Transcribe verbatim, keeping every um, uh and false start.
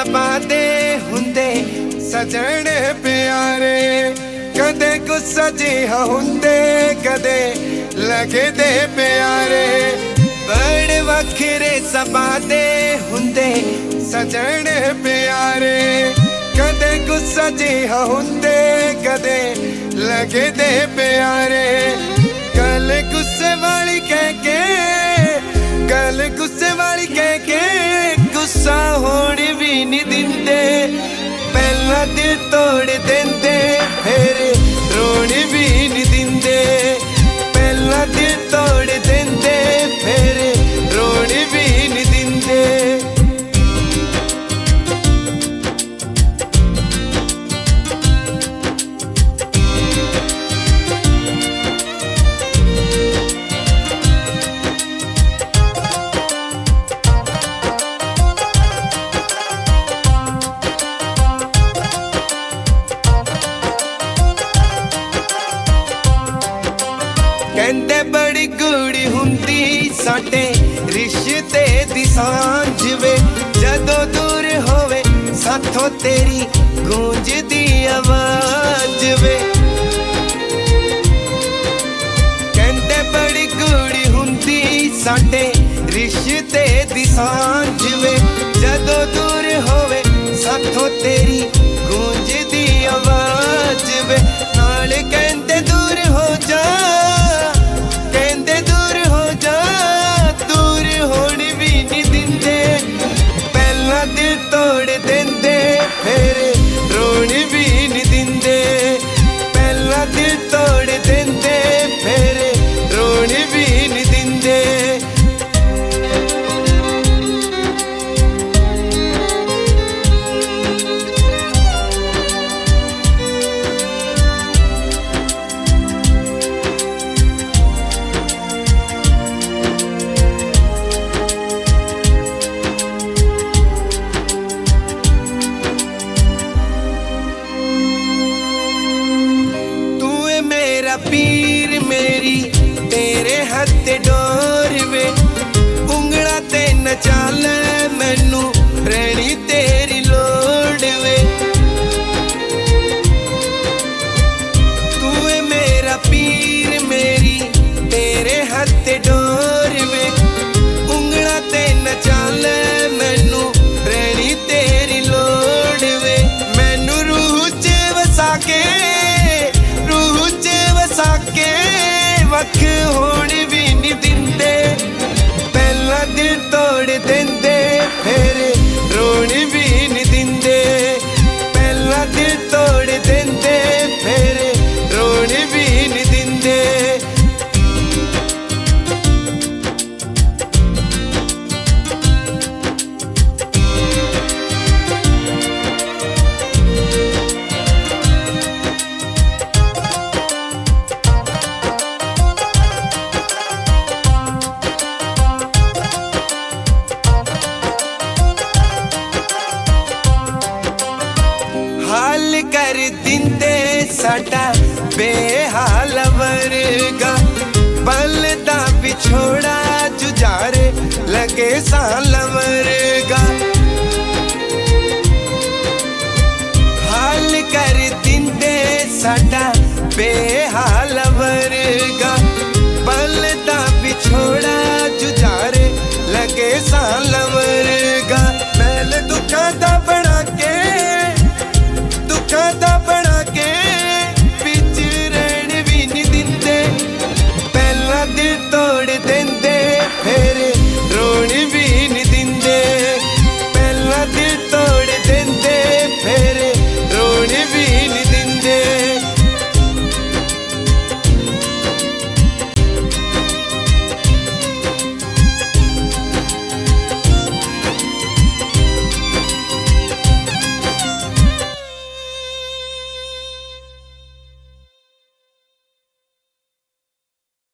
सबादे हुंदे सजण प्यारे कदे गुस्सा जिहा हुंदे कदे लगदे प्यारे बड़े वखरे सबादे हुंदे सजण प्यारे कदे गुस्सा जिहा हुंदे कदे लगदे प्यारे गल गुस्से वाली कह के गल गुस्से वाली कह के गुस्सा होण भी नहीं दिंदे पहला दिल तोड़ देंदे फिर रोण भी नहीं दिंदे पहला दिल तोड़ देंदे फिर रोण भी नहीं दिंदे। कहंदे बड़ी गूड़ी हुंदी साडे रिश्ते दी सांझ वे जदों दूर होवे साथों तेरी गूंजदी आवाज वे कहंदे बड़ी गूड़ी हुंदी साडे रिश्ते दी सांझ वे जदों दूर होवे साथों तेरी गूंजदी आवाज वे नाल कहंदे दूर हो जा दिल तोड़ देंदे फिर रोण भी नहीं दिंदे पहला दिल तोड़ देंदे फिर रोण भी नहीं दिंदे। पीर मेरी तेरे हत्थ डोर वे उंगला ते नचा ले मैनू रहनी तेरी लोड़ वे तू है मेरा पीर मेरी तेरे हत्थ डोर वे उंगला ते नचा ले मैनू रहनी तेरी लोड़ वे मैनू रूह च वसा के साके वख होण भी नहीं दिंदे पहला दिल तोड़ देंदे फिर रोण भी नहीं दिंदे पहला दिल तोड़ देंदे फिर रोण भी नहीं दिंदे। हाल कर दिंदे साडा बेहाल वर्गा पल दा विछोड़ा जुझारे लगे साल